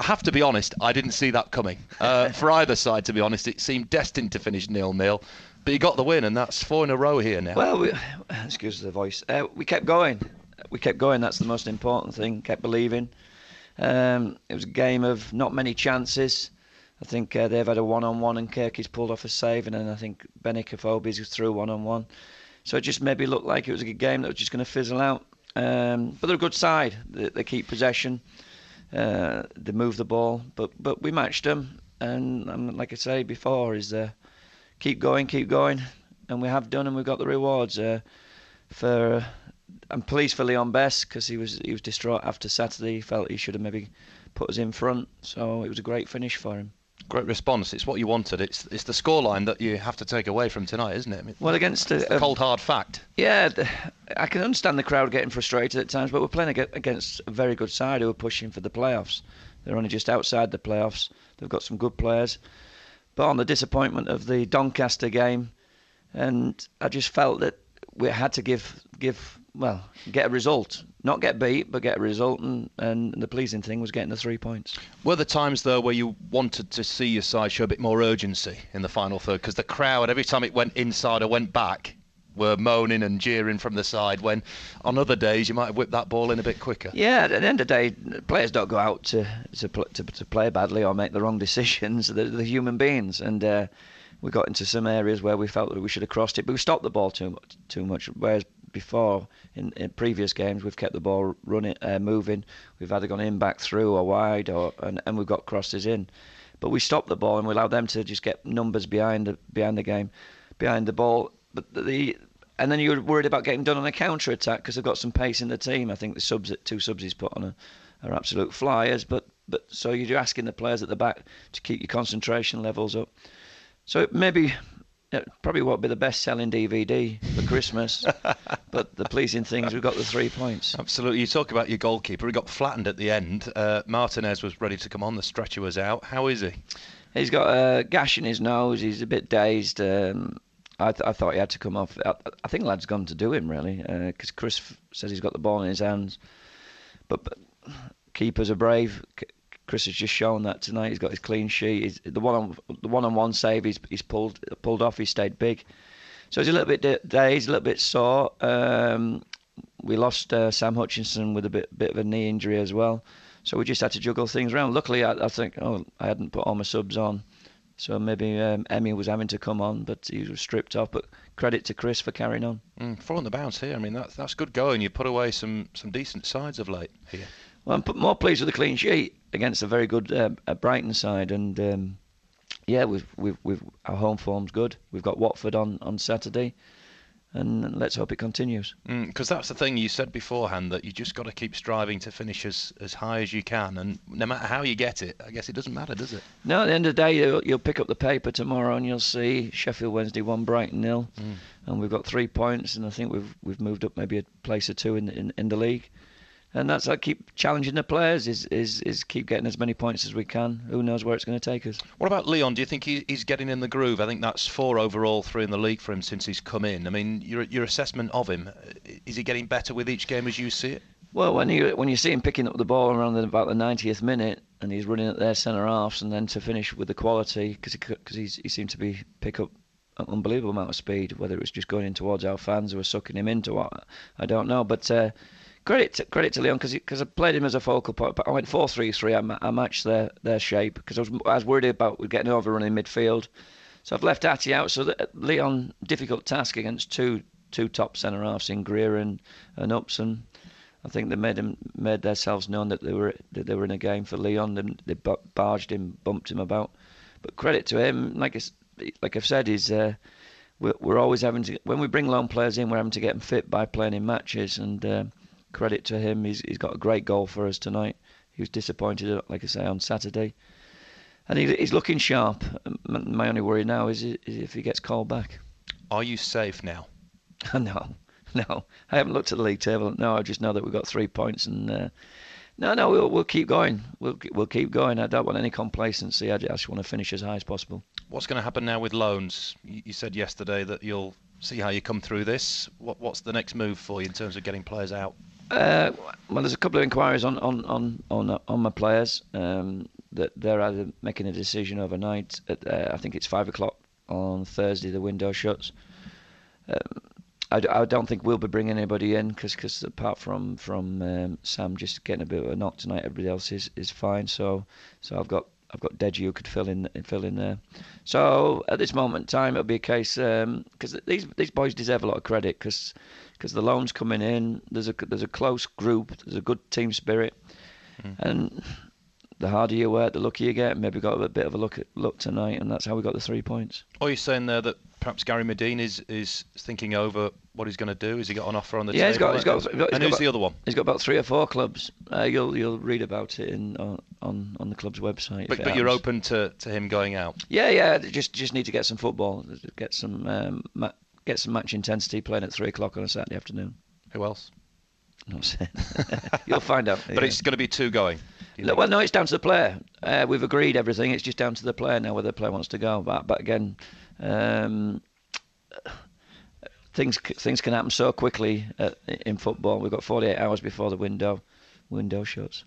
I have to be honest, I didn't see that coming. For either side, to be honest, it seemed destined to finish 0-0. But you got the win, and that's 4 in a row here now. Well, excuse the voice. We kept going. We kept going. That's the most important thing. Kept believing. It was a game of not many chances. I think they've had a one-on-one, and Kirky's pulled off a save, and then I think Benny Kafobi's was through one-on-one. So it just maybe looked like it was a good game that was just going to fizzle out. But they're a good side. They keep possession. They move the ball, but we matched them. And like I say before, is keep going, and we have done, and we've got the rewards. I'm pleased for Leon Best because he was distraught after Saturday. He felt he should have maybe put us in front, so it was a great finish for him. Great response. It's what you wanted. It's the scoreline that you have to take away from tonight, isn't it? I mean, well, against the cold hard fact. Yeah, I can understand the crowd getting frustrated at times, but we're playing against a very good side who are pushing for the playoffs. They're only just outside the playoffs. They've got some good players. But on the disappointment of the Doncaster game, and I just felt that we had to get a result. Not get beat, but get a result, and the pleasing thing was getting the 3 points. Were there times, though, where you wanted to see your side show a bit more urgency in the final third? Because the crowd, every time it went inside or went back, were moaning and jeering from the side, when on other days you might have whipped that ball in a bit quicker. Yeah, at the end of the day, players don't go out to play badly or make the wrong decisions. They're human beings, and we got into some areas where we felt that we should have crossed it, but we stopped the ball too much. Whereas before, in previous games, we've kept the ball running, moving. We've either gone in, back through, or wide, and we've got crosses in. But we stopped the ball and we allowed them to just get numbers behind the game, behind the ball. But and then you're worried about getting done on a counter attack because they've got some pace in the team. I think the two subs he's put on are absolute flyers. But so you're asking the players at the back to keep your concentration levels up. So maybe it probably won't be the best-selling DVD for Christmas, but the pleasing thing is we've got the 3 points. Absolutely. You talk about your goalkeeper. He got flattened at the end. Martinez was ready to come on. The stretcher was out. How is he? He's got a gash in his nose. He's a bit dazed. I thought he had to come off. I think lad's gone to do him, really, because Chris says he's got the ball in his hands. But keepers are brave. Chris has just shown that tonight. He's got his clean sheet. The one-on-one save he's pulled off. He stayed big, so he's a little bit dazed, a little bit sore. We lost Sam Hutchinson with a bit of a knee injury as well, so we just had to juggle things around. Luckily, I think I hadn't put all my subs on, so maybe Emmy was having to come on, but he was stripped off. But credit to Chris for carrying on. 4 on the bounce here. I mean that's good going. You put away some decent sides of late here. Well, I'm more pleased with the clean sheet against a very good Brighton side, and yeah, we've our home form's good. We've got Watford on Saturday, and let's hope it continues. Because that's the thing you said beforehand, that you just got to keep striving to finish as high as you can, and no matter how you get it, I guess it doesn't matter, does it? No, at the end of the day, you'll pick up the paper tomorrow and you'll see Sheffield Wednesday 1, Brighton 0, and we've got 3 points, and I think we've moved up maybe a place or two in the league. And that's I keep challenging the players, is keep getting as many points as we can. Who knows where it's going to take us. What about Leon? Do you think he's getting in the groove? I think that's 4 overall, 3 in the league for him since he's come in. I mean, your assessment of him, is he getting better with each game as you see it? Well, when you see him picking up the ball around about the 90th minute, and he's running at their centre halves, and then to finish with the quality, because he seemed to pick up an unbelievable amount of speed. Whether it was just going in towards our fans who were sucking him into what, I don't know, but. Credit to Leon because I played him as a focal point. But I went 4-3-3. I matched their shape because I was worried about getting overrun in midfield. So I've left Atty out. So that Leon, difficult task against two top centre halves in Greer and Upson. I think they made themselves known that they were in a game for Leon. They barged him, bumped him about. But credit to him, like I've said, is we're always having to, when we bring lone players in, we're having to get them fit by playing in matches, and credit to him, he's got a great goal for us tonight. He was disappointed, like I say, on Saturday, and he's looking sharp. My only worry now is if he gets called back. Are you safe now? No, I haven't looked at the league table. No, I just know that we've got 3 points, and we'll keep going. We'll keep going. I don't want any complacency. I just want to finish as high as possible. What's going to happen now with loans? You said yesterday that you'll see how you come through this. What's the next move for you in terms of getting players out? Well, there's a couple of inquiries on my players that they're either making a decision overnight. I think it's 5 o'clock on Thursday. The window shuts. I don't think we'll be bringing anybody in because apart from Sam just getting a bit of a knock tonight, everybody else is fine. So I've got Deji who could fill in there. So at this moment in time, it'll be a case because these boys deserve a lot of credit because the loans coming in. There's a close group. There's a good team spirit, and the harder you work, the luckier you get. Maybe got a bit of a look tonight, and that's how we got the 3 points. Are you saying there that perhaps Gary Medine is thinking over what he's going to do? Has he got an offer on the table? He's got. And who's the other one? He's got about 3 or 4 clubs. You'll read about it on the club's website. But you're open to him going out? Yeah. Just need to get some football, get some match intensity playing at 3 o'clock on a Saturday afternoon. Who else? Not saying. You'll find out. But it's going to be 2 going. Well, no, it's down to the player. We've agreed everything. It's just down to the player now whether the player wants to go. But again, things can happen so quickly in football. We've got 48 hours before the window shuts.